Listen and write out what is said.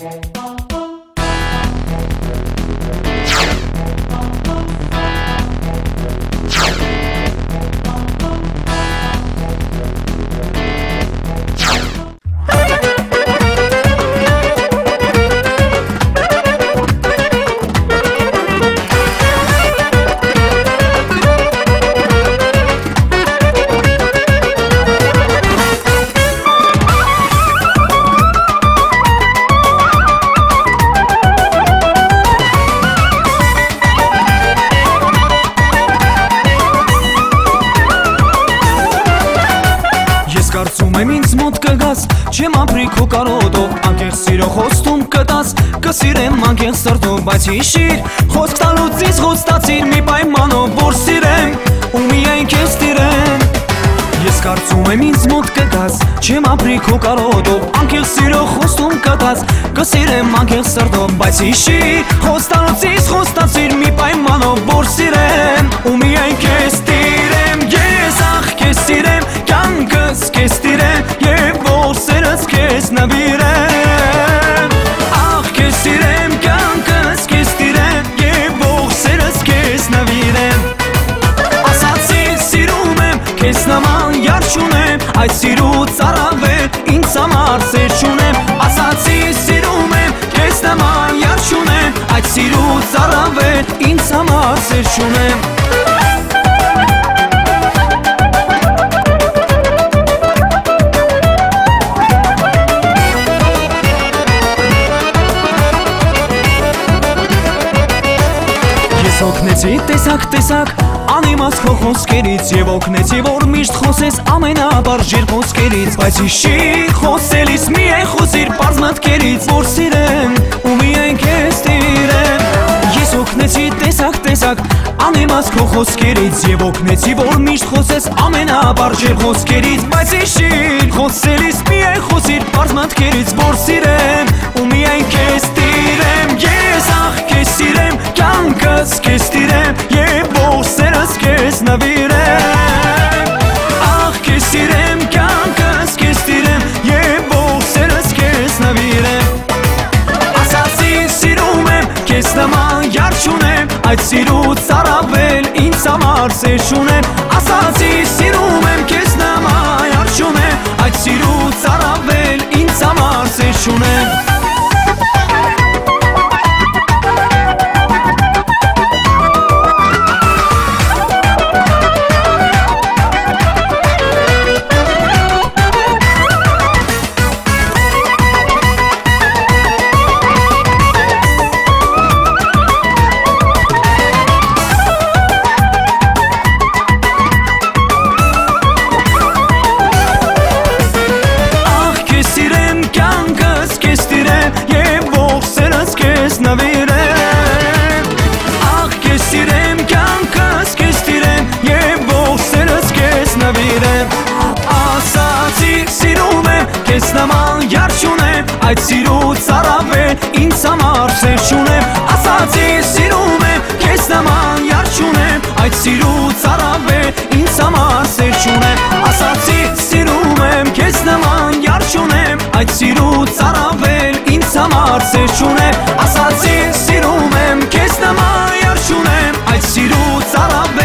Կարծում եմ ինձ մոտ կգաս, չեմ ապրի քո կարոտով, անկեղծ սիրո խոստում կտաս, կսիրեմ անկեղծ սրտով, բայց հիշիր, խոսք տալուց ինձ խոստացիր մի պայմանով, որ սիրեմ ու միայն քեզ տիրեմ։ Ես կարծում եմ ինձ մոտ կգաս, չեմ ապրի քո կարոտով, անկեղծ սիրո խոստում կտաս, կսիրեմ անկեղծ սրտով, բայց հիշիր, խոսք տալուց ինձ խոստացիր մի պայմանով, որ սիրեմ ու միայն քեզ տիրեմ։ Ես ախ քեզ սիրեմ, կյանքս քեզ տիրեմ, եւ որ սերս քեզ նվիրեմ։ Ախ քեզ սիրեմ, կյանքս քեզ տիրեմ, եւ որ սերս քեզ նվիրեմ։ Ասացի սիրում եմ, քեզ նման յար չունեմ, այդ սիրուց առավել ինձ համար սեր չունեմ։ Ասացի սիրում եմ, քեզ նման յար չունեմ, այդ սիրուց առավել ինձ համար սեր չունեմ։ Օգնեցի տեսակ անիմաց քո խոսքերից եւ օգնեցի որ միշտ խոսես ամենաբարժիր խոսքերից, բայց հիշիր խոսելիս միայն խոսիր պարզ մտքերից, որ սիրեմ ու միայն քեզ տիրեմ։ Ես օգնեցի տեսակ անիմաց քո խոսքերից եւ օգնեցի որ միշտ խոսես ամենաբարժիր խոսքերից, բայց հիշիր խոսելիս միայն խոսիր պարզ մտքերից, որ սիրեմ ու միայն քեզ տիրեմ։ Ես ախ քեզ սիրեմ, կյանքս քեզ տիրեմ, եւ որ սերս քեզ նվիրեմ։ Ախ քեզ սիրեմ, կյանքս քեզ տիրեմ, եւ որ սերս քեզ նվիրեմ։ Ասացի սիրում եմ, քեզ նման յար չունեմ, այդ սիրուց առավել ինձ համար սեր չունեմ։ Ասացի սիրում եմ, քեզ նման յար չունեմ, այդ սիրուց առավել ինձ համար սեր չունեմ։ Քեզ նման յար չունեմ, այդ սիրուց առավել ինձ համար սեր չունեմ։ Ասացի սիրում եմ, քեզ նման յար չունեմ, այդ սիրուց առավել ինձ համար սեր չունեմ։ Ասացի սիրում եմ, քեզ նման յար չունեմ, այդ սիրուց առավել ինձ համար սեր չունեմ։ Ասացի սիրում եմ, քեզ նման յար չունեմ, այդ սիրուց առավել